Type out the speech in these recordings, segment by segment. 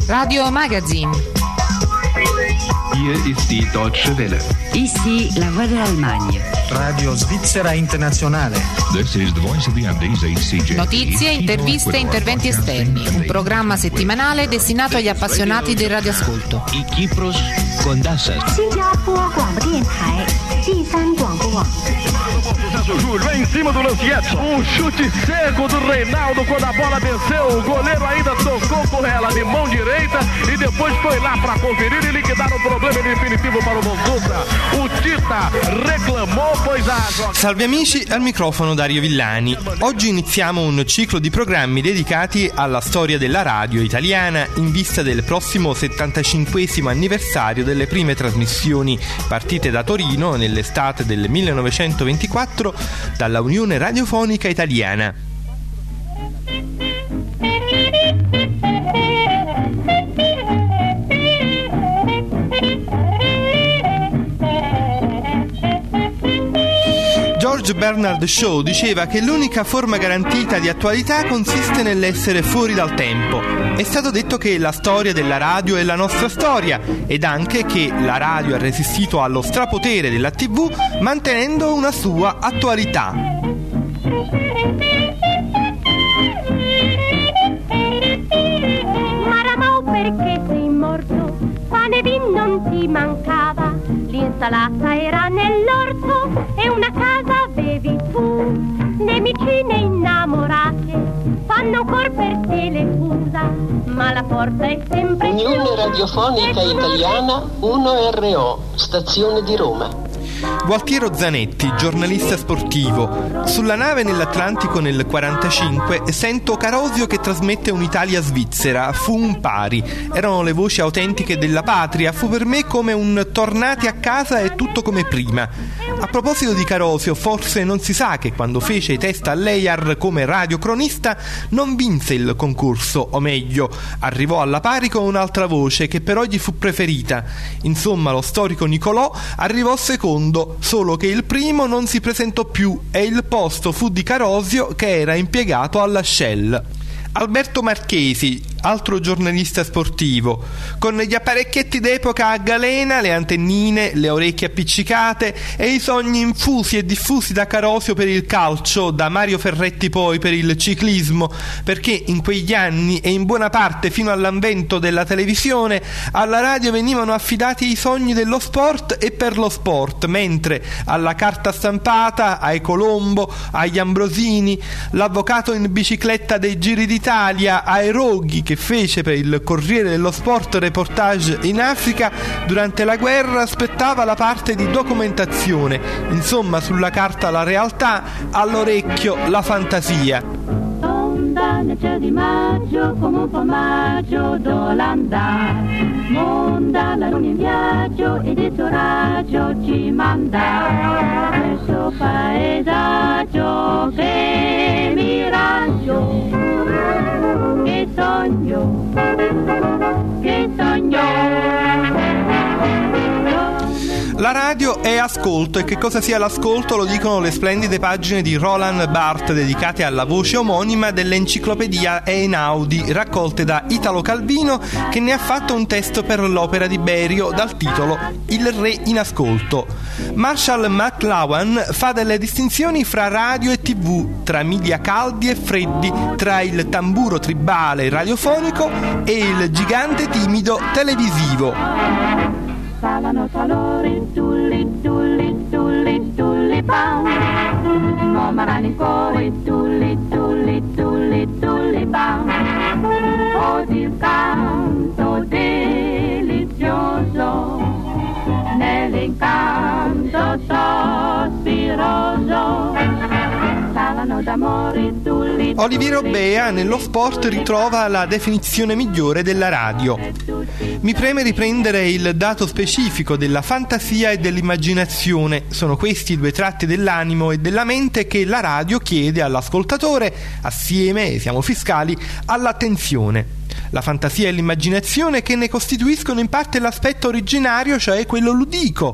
Radio Magazine. Hier ist die Deutsche Welle. Ici la voix de l'Allemagne. Radio Svizzera Internazionale. This is the voice of the Andes, HCJ. Notizie, interviste e interventi esterni. Un programma settimanale destinato agli appassionati del radioascolto. I Kipros Condassa. Júlio em cima do Lanciette, chute seco do Reinaldo quando a bola venceu, o goleiro ainda tocou com ela de mão direita e depois foi lá para conferir e liquidar o problema definitivo para o Montuca. O Tita reclamou pois a... Salve amici, al microfono Dario Villani. Oggi iniziamo un ciclo di programmi dedicati alla storia della radio italiana in vista del prossimo 75esimo anniversario delle prime trasmissioni partite da Torino nell'estate del 1924 dalla Unione Radiofonica Italiana. George Bernard Shaw diceva che l'unica forma garantita di attualità consiste nell'essere fuori dal tempo. È stato detto che la storia della radio è la nostra storia ed anche che la radio ha resistito allo strapotere della TV mantenendo una sua attualità. Maramau, perché sei morto? Pane vin non ti mancava, l'insalata era nell'orto e una casa avevi tu. Nemici né innamorate fanno ancor per te le fusa, ma la porta è sempre Unione Radiofonica Italiana 1RO, stazione di Roma. Gualtiero Zanetti, giornalista sportivo. Sulla nave nell'Atlantico nel 1945 sento Carosio che trasmette un'Italia-Svizzera. Fu un pari. Erano le voci autentiche della patria. Fu per me come un tornati a casa e tutto come prima. A proposito di Carosio, forse non si sa che quando fece i test all'EIAR come radiocronista non vinse il concorso, o meglio, arrivò alla pari con un'altra voce che però gli fu preferita. Insomma, lo storico Nicolò arrivò secondo, solo che il primo non si presentò più e il posto fu di Carosio che era impiegato alla Shell. Alberto Marchesi, altro giornalista sportivo, con gli apparecchietti d'epoca a galena, le antennine, le orecchie appiccicate e i sogni infusi e diffusi da Carosio per il calcio, da Mario Ferretti poi per il ciclismo, perché in quegli anni e in buona parte fino all'avvento della televisione alla radio venivano affidati i sogni dello sport e per lo sport, mentre alla carta stampata, ai Colombo, agli Ambrosini, l'avvocato in bicicletta dei Giri d'Italia, ai Roghi che fece per il Corriere dello Sport reportage in Africa durante la guerra, aspettava la parte di documentazione. Insomma, sulla carta la realtà, all'orecchio la fantasia. Nel cielo di maggio come un formaggio d'Olanda, monda la luna in viaggio ed il suo raggio ci manda verso paesaggio che miraggio, che sogno, che sogno. La radio è ascolto e che cosa sia l'ascolto lo dicono le splendide pagine di Roland Barthes dedicate alla voce omonima dell'enciclopedia Einaudi raccolte da Italo Calvino, che ne ha fatto un testo per l'opera di Berio dal titolo Il Re in ascolto. Marshall McLuhan fa delle distinzioni fra radio e TV, tra media caldi e freddi, tra il tamburo tribale radiofonico e il gigante timido televisivo. Salano salori, tulli, tulli, tulli, tulli, bam. Momarani fuori, tulli, tulli, tulli, tulli, bam. Oggi il canto delizioso, nell'incanto sospiroso. Oliviero Bea nello sport ritrova la definizione migliore della radio. Mi preme riprendere il dato specifico della fantasia e dell'immaginazione. Sono questi i due tratti dell'animo e della mente che la radio chiede all'ascoltatore, assieme, siamo fiscali, all'attenzione. La fantasia e l'immaginazione che ne costituiscono in parte l'aspetto originario, cioè quello ludico.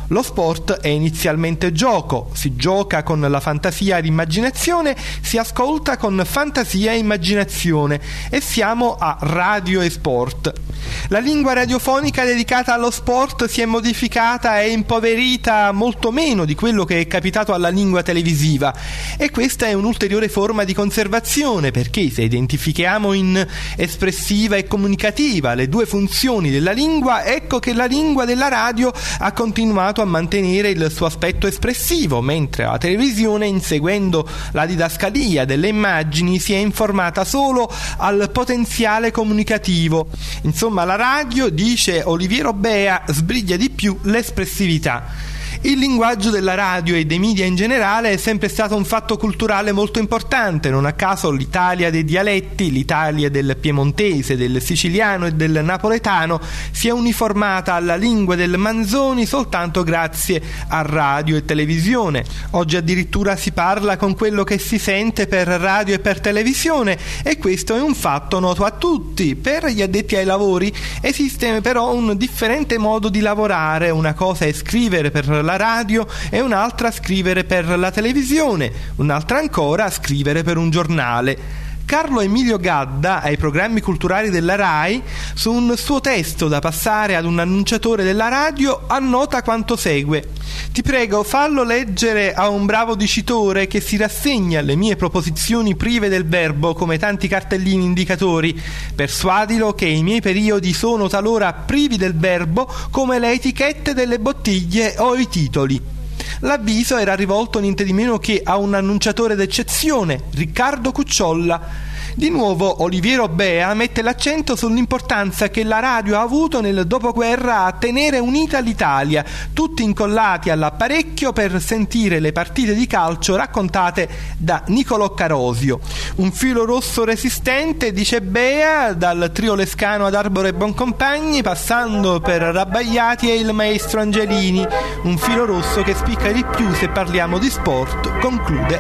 Lo sport è inizialmente gioco, si gioca con la fantasia ed immaginazione, si ascolta con fantasia e immaginazione, e siamo a Radio e Sport. La lingua radiofonica dedicata allo sport si è modificata e impoverita molto meno di quello che è capitato alla lingua televisiva, e questa è un'ulteriore forma di conservazione, perché se identifichiamo in espressiva e comunicativa le due funzioni della lingua, ecco che la lingua della radio ha continuato a mantenere il suo aspetto espressivo, mentre la televisione, inseguendo la didascalia delle immagini, si è informata solo al potenziale comunicativo. Insomma, la radio, dice Oliviero Bea, sbriglia di più l'espressività. Il linguaggio della radio e dei media in generale è sempre stato un fatto culturale molto importante. Non a caso l'Italia dei dialetti, l'Italia del piemontese, del siciliano e del napoletano si è uniformata alla lingua del Manzoni soltanto grazie a radio e televisione. Oggi addirittura si parla con quello che si sente per radio e per televisione, e questo è un fatto noto a tutti. Per gli addetti ai lavori esiste però un differente modo di lavorare. Una cosa è scrivere per la radio e un'altra scrivere per la televisione, un'altra ancora scrivere per un giornale. Carlo Emilio Gadda, ai programmi culturali della RAI, su un suo testo da passare ad un annunciatore della radio, annota quanto segue: ti prego, fallo leggere a un bravo dicitore che si rassegna alle mie proposizioni prive del verbo come tanti cartellini indicatori. Persuadilo che i miei periodi sono talora privi del verbo come le etichette delle bottiglie o i titoli. L'avviso era rivolto niente di meno che a un annunciatore d'eccezione, Riccardo Cucciolla. Di nuovo Oliviero Bea mette l'accento sull'importanza che la radio ha avuto nel dopoguerra a tenere unita l'Italia, tutti incollati all'apparecchio per sentire le partite di calcio raccontate da Nicolò Carosio. Un filo rosso resistente, dice Bea, dal trio lescano ad Arbore Boncompagni, passando per Rabbagliati e il maestro Angelini. Un filo rosso che spicca di più se parliamo di sport, conclude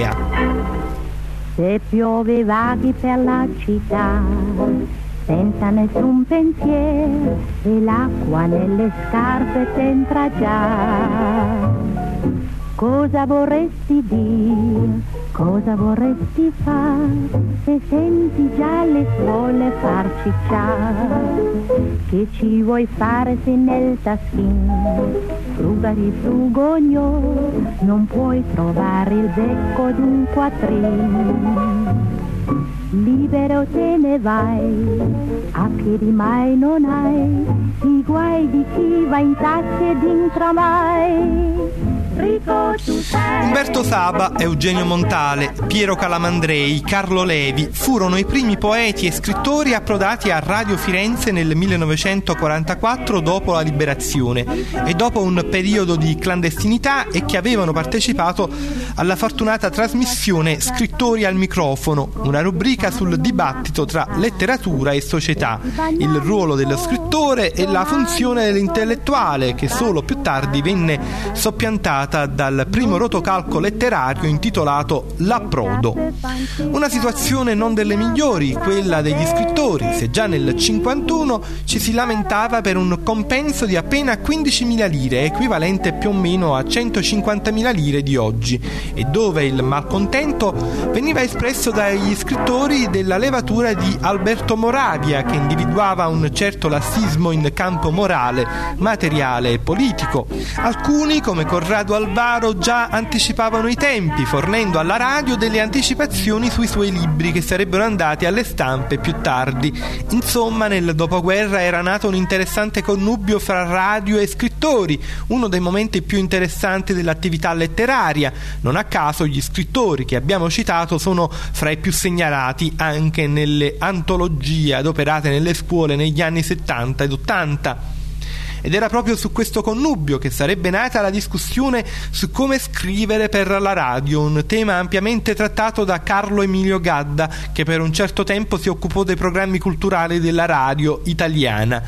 Bea. Se piove vaghi per la città, senza nessun pensiero, e l'acqua nelle scarpe t'entra già. Cosa vorresti dire, cosa vorresti fare, se senti già le suole far cicciare? Che ci vuoi fare se nel taschino, frugari frugogno, non puoi trovare il becco d'un quattrino? Libero te ne vai, a piedi mai non hai i guai di chi va in tasche ed in tramvai. Umberto Saba, Eugenio Montale, Piero Calamandrei, Carlo Levi furono i primi poeti e scrittori approdati a Radio Firenze nel 1944 dopo la liberazione e dopo un periodo di clandestinità, e che avevano partecipato alla fortunata trasmissione Scrittori al microfono, una rubrica sul dibattito tra letteratura e società, il ruolo dello scrittore e la funzione dell'intellettuale, che solo più tardi venne soppiantata dal primo rotocalco letterario intitolato L'approdo. Una situazione non delle migliori, quella degli scrittori, se già nel 1951 ci si lamentava per un compenso di appena 15.000 lire, equivalente più o meno a 150.000 lire di oggi, e dove il malcontento veniva espresso dagli scrittori della levatura di Alberto Moravia, che individuava un certo lassismo in campo morale, materiale e politico. Alcuni, come Corrado Alvaro, già anticipavano i tempi, fornendo alla radio delle anticipazioni sui suoi libri che sarebbero andati alle stampe più tardi. Insomma, nel dopoguerra era nato un interessante connubio fra radio e scrittori, uno dei momenti più interessanti dell'attività letteraria. Non a caso gli scrittori che abbiamo citato sono fra i più segnalati anche nelle antologie adoperate nelle scuole negli anni 70 ed 80. Ed era proprio su questo connubio che sarebbe nata la discussione su come scrivere per la radio, un tema ampiamente trattato da Carlo Emilio Gadda, che per un certo tempo si occupò dei programmi culturali della radio italiana.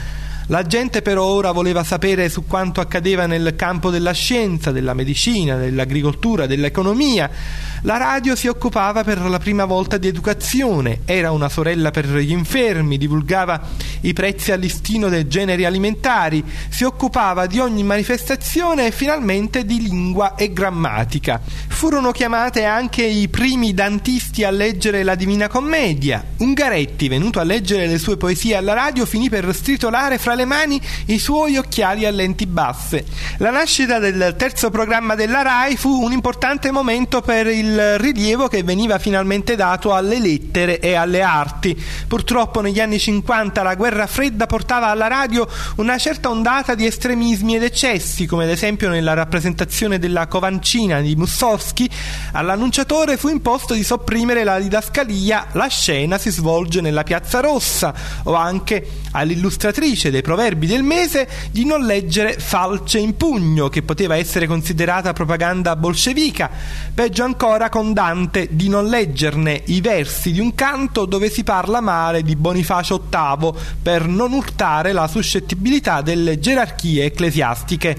La gente però ora voleva sapere su quanto accadeva nel campo della scienza, della medicina, dell'agricoltura, dell'economia. La radio si occupava per la prima volta di educazione, era una sorella per gli infermi, divulgava i prezzi al listino dei generi alimentari, si occupava di ogni manifestazione e finalmente di lingua e grammatica. Furono chiamate anche i primi dantisti a leggere la Divina Commedia. Ungaretti, venuto a leggere le sue poesie alla radio, finì per stritolare fra le mani i suoi occhiali a lenti basse. La nascita del terzo programma della RAI fu un importante momento per il rilievo che veniva finalmente dato alle lettere e alle arti. Purtroppo negli anni 50 la guerra fredda portava alla radio una certa ondata di estremismi ed eccessi, come ad esempio nella rappresentazione della Covancina di Mussorgsky. All'annunciatore fu imposto di sopprimere la didascalia "la scena si svolge nella Piazza Rossa", o anche all'illustratrice dei proverbi del mese di non leggere "falce in pugno", che poteva essere considerata propaganda bolscevica. Peggio ancora, con Dante, di non leggerne i versi di un canto dove si parla male di Bonifacio VIII, per non urtare la suscettibilità delle gerarchie ecclesiastiche.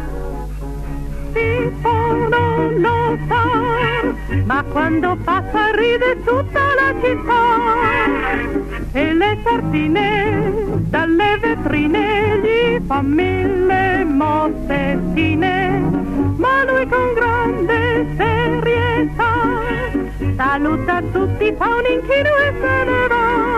Non lo sa, ma quando passa ride tutta la città, e le sardine dalle vetrine gli fa mille mossettine, ma lui con grande serietà saluta tutti, fa un inchino e se ne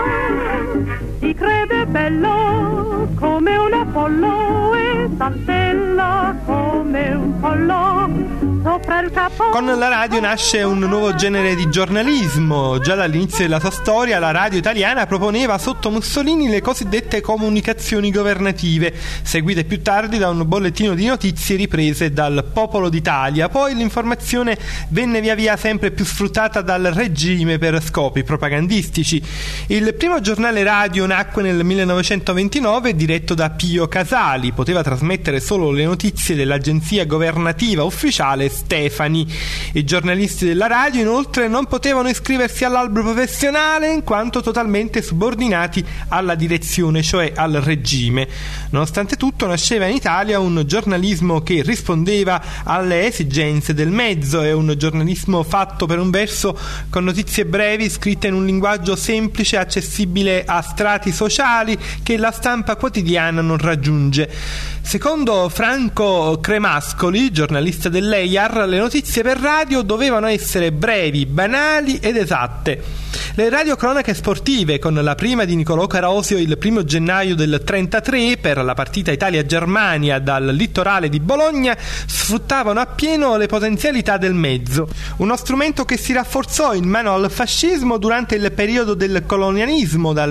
va. Si crede bello come un Apollo e saltella come un pollo sopra il capo. Con la radio nasce un nuovo genere di giornalismo. Già dall'inizio della sua storia la radio italiana proponeva sotto Mussolini le cosiddette comunicazioni governative, seguite più tardi da un bollettino di notizie riprese dal Popolo d'Italia. Poi l'informazione venne via via sempre più sfruttata dal regime per scopi propagandistici. Il primo giornale radio nacque nel 1929, diretto da Pio Casali. Poteva trasmettere solo le notizie dell'agenzia governativa ufficiale Stefani. I giornalisti della radio inoltre non potevano iscriversi all'albo professionale in quanto totalmente subordinati alla direzione, cioè al regime. Nonostante tutto nasceva in Italia un giornalismo che rispondeva alle esigenze del mezzo, e un giornalismo fatto per un verso con notizie brevi scritte in un linguaggio semplice, accessibile a strati sociali che la stampa quotidiana non raggiunge. Secondo Franco Cremascoli, giornalista dell'EIAR, le notizie per radio dovevano essere brevi, banali ed esatte. Le radiocronache sportive, con la prima di Nicolò Carosio il 1 gennaio del 1933 per la partita Italia-Germania dal litorale di Bologna, sfruttavano appieno le potenzialità del mezzo. Uno strumento che si rafforzò in mano al fascismo durante il periodo del colonialismo, dal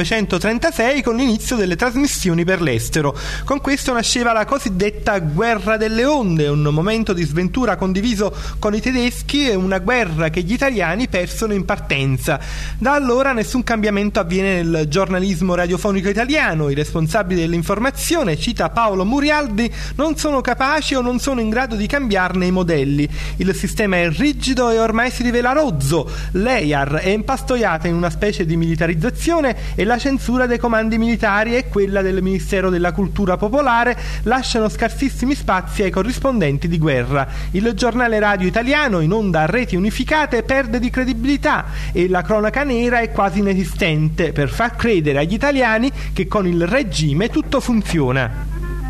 1936, con l'inizio delle trasmissioni per l'estero. Con questo nasceva la cosiddetta guerra delle onde, un momento di sventura condiviso con i tedeschi e una guerra che gli italiani persero in partenza. Da allora nessun cambiamento avviene nel giornalismo radiofonico italiano. I responsabili dell'informazione, cita Paolo Murialdi, non sono capaci o non sono in grado di cambiarne i modelli. Il sistema è rigido e ormai si rivela rozzo. L'EIAR è impastoiata in una specie di militarizzazione e la censura dei comandi militari e quella del Ministero della Cultura Popolare lasciano scarsissimi spazi ai corrispondenti di guerra. Il giornale radio italiano, in onda a reti unificate, perde di credibilità e la cronaca nera è quasi inesistente, per far credere agli italiani che con il regime tutto funziona.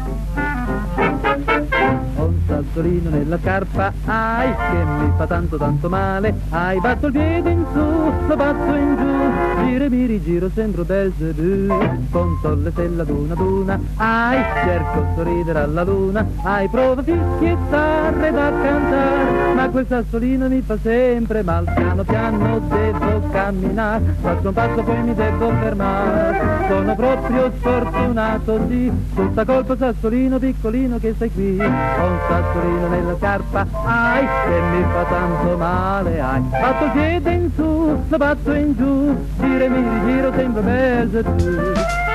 Un sassolino nella scarpa, ai, che mi fa tanto tanto male, ai, batto il piede in su, lo batto in giù, giro e mi rigiro, sembro Belzebù, conto le stelle ad una, ai, cerco sorridere alla luna, ai, provo fischiettarre da cantare, ma quel sassolino mi fa sempre mal, piano piano devo camminare, faccio un passo poi mi devo fermare, sono proprio sfortunato, sì, tutta colpa sassolino piccolino che stai qui, un sassolino nella scarpa, ai, che mi fa tanto male, ai, batto il piede in su, lo batto in giù, giro e mi rigiro, sembra Belzebù.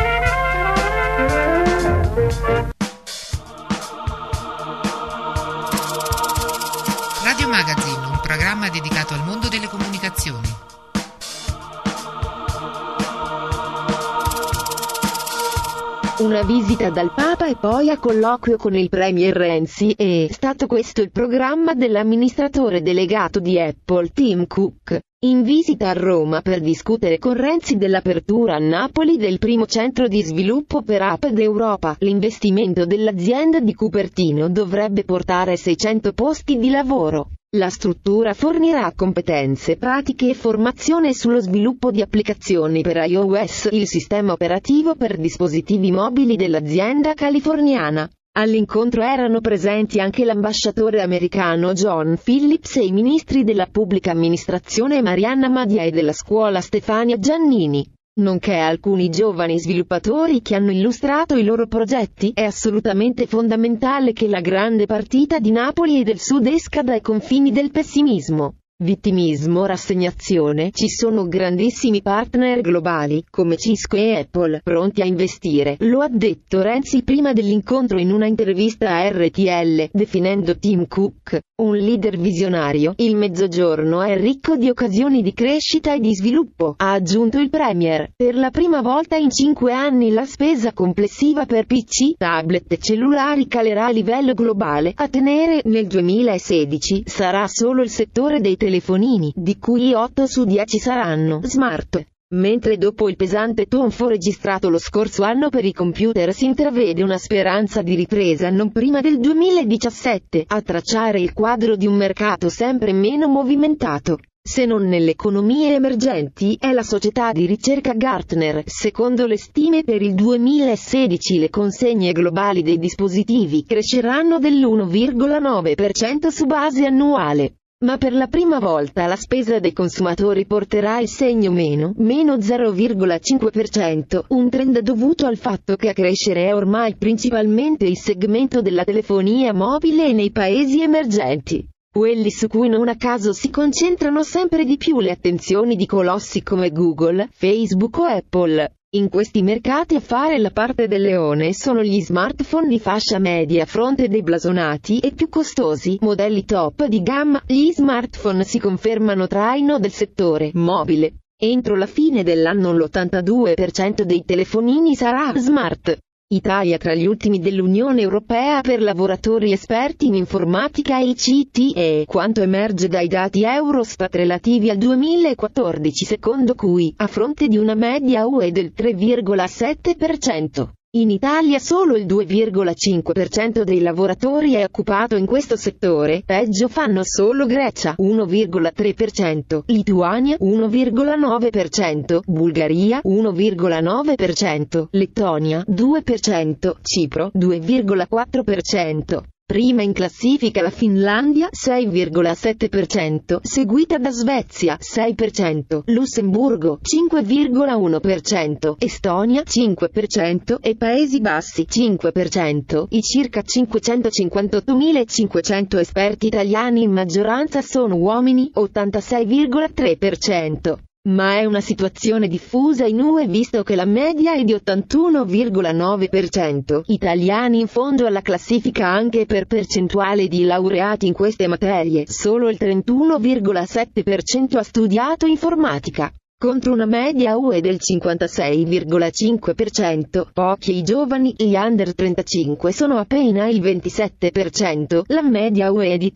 Radio Magazine, un programma dedicato al mondo delle comunicazioni. Una visita dal Papa e poi a colloquio con il Premier Renzi. È stato questo il programma dell'amministratore delegato di Apple Tim Cook, in visita a Roma per discutere con Renzi dell'apertura a Napoli del primo centro di sviluppo per app d'Europa. L'investimento dell'azienda di Cupertino dovrebbe portare 600 posti di lavoro. La struttura fornirà competenze pratiche e formazione sullo sviluppo di applicazioni per iOS, il sistema operativo per dispositivi mobili dell'azienda californiana. All'incontro erano presenti anche l'ambasciatore americano John Phillips e i ministri della pubblica amministrazione Marianna Madia e della scuola Stefania Giannini, nonché alcuni giovani sviluppatori che hanno illustrato i loro progetti. È assolutamente fondamentale che la grande partita di Napoli e del Sud esca dai confini del pessimismo, vittimismo, rassegnazione. Ci sono grandissimi partner globali, come Cisco e Apple, pronti a investire. Lo ha detto Renzi prima dell'incontro in una intervista a RTL, definendo Tim Cook un leader visionario. Il Mezzogiorno è ricco di occasioni di crescita e di sviluppo, ha aggiunto il Premier. Per la prima volta in 5 anni la spesa complessiva per PC, tablet e cellulari calerà a livello globale. A tenere nel 2016 sarà solo il settore dei telefonini, di cui 8 su 10 saranno smart. Mentre dopo il pesante tonfo registrato lo scorso anno per i computer si intravede una speranza di ripresa non prima del 2017, a tracciare il quadro di un mercato sempre meno movimentato, se non nelle economie emergenti, è la società di ricerca Gartner. Secondo le stime per il 2016 le consegne globali dei dispositivi cresceranno dell'1,9% su base annuale. Ma per la prima volta la spesa dei consumatori porterà il segno meno 0,5%, un trend dovuto al fatto che a crescere è ormai principalmente il segmento della telefonia mobile e nei paesi emergenti, quelli su cui non a caso si concentrano sempre di più le attenzioni di colossi come Google, Facebook o Apple. In questi mercati a fare la parte del leone sono gli smartphone di fascia media a fronte dei blasonati e più costosi modelli top di gamma. Gli smartphone si confermano traino del settore mobile. Entro la fine dell'anno l'82% dei telefonini sarà smart. Italia tra gli ultimi dell'Unione Europea per lavoratori esperti in informatica e ICT, è quanto emerge dai dati Eurostat relativi al 2014, secondo cui, a fronte di una media UE del 3,7%, in Italia solo il 2,5% dei lavoratori è occupato in questo settore. Peggio fanno solo Grecia 1,3%, Lituania 1,9%, Bulgaria 1,9%, Lettonia 2%, Cipro 2,4%. Prima in classifica la Finlandia 6,7%, seguita da Svezia 6%, Lussemburgo 5,1%, Estonia 5% e Paesi Bassi 5%. I circa 558.500 esperti italiani in maggioranza sono uomini, 86,3%. Ma è una situazione diffusa in UE visto che la media è di 81,9%. Italiani in fondo alla classifica anche per percentuale di laureati in queste materie. Solo il 31,7% ha studiato informatica, contro una media UE del 56,5%. Pochi i giovani, gli under 35 sono appena il 27%, la media UE è di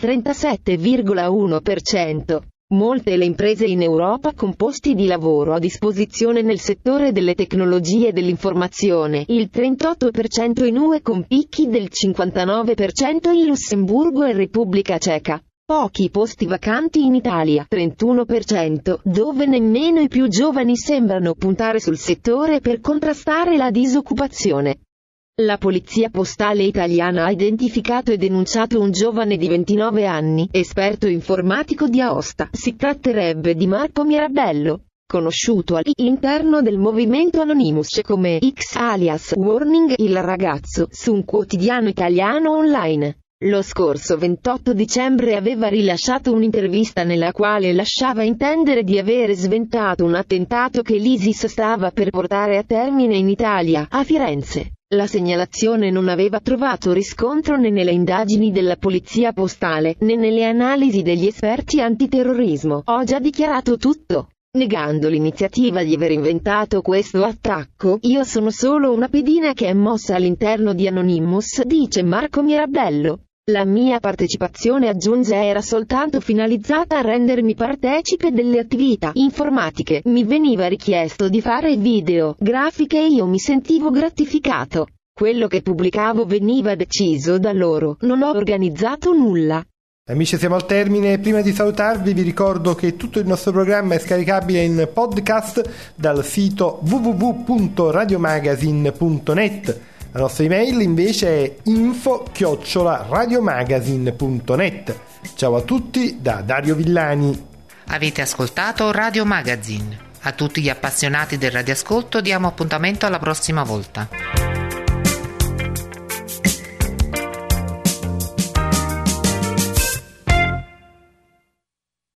37,1%. Molte le imprese in Europa con posti di lavoro a disposizione nel settore delle tecnologie dell'informazione, il 38% in UE con picchi del 59% in Lussemburgo e Repubblica Ceca. Pochi posti vacanti in Italia, 31%, dove nemmeno i più giovani sembrano puntare sul settore per contrastare la disoccupazione. La polizia postale italiana ha identificato e denunciato un giovane di 29 anni, esperto informatico di Aosta. Si tratterebbe di Marco Mirabello, conosciuto all'interno del movimento Anonymous come X alias Warning il ragazzo, su un quotidiano italiano online. Lo scorso 28 dicembre aveva rilasciato un'intervista nella quale lasciava intendere di avere sventato un attentato che l'ISIS stava per portare a termine in Italia, a Firenze. La segnalazione non aveva trovato riscontro né nelle indagini della polizia postale, né nelle analisi degli esperti antiterrorismo. Ho già dichiarato tutto. negando l'iniziativa di aver inventato questo attacco. Io sono solo una pedina che è mossa all'interno di Anonymous, dice Marco Mirabello. La mia partecipazione, aggiunge, era soltanto finalizzata a rendermi partecipe delle attività informatiche. Mi veniva richiesto di fare video, grafiche e io mi sentivo gratificato. Quello che pubblicavo veniva deciso da loro, non ho organizzato nulla. Amici, siamo al termine. Prima di salutarvi vi ricordo che tutto il nostro programma è scaricabile in podcast dal sito www.radiomagazine.net. La nostra email invece è info@radiomagazine.net. Ciao a tutti da Dario Villani. Avete ascoltato Radio Magazine. A tutti gli appassionati del radioascolto diamo appuntamento alla prossima volta.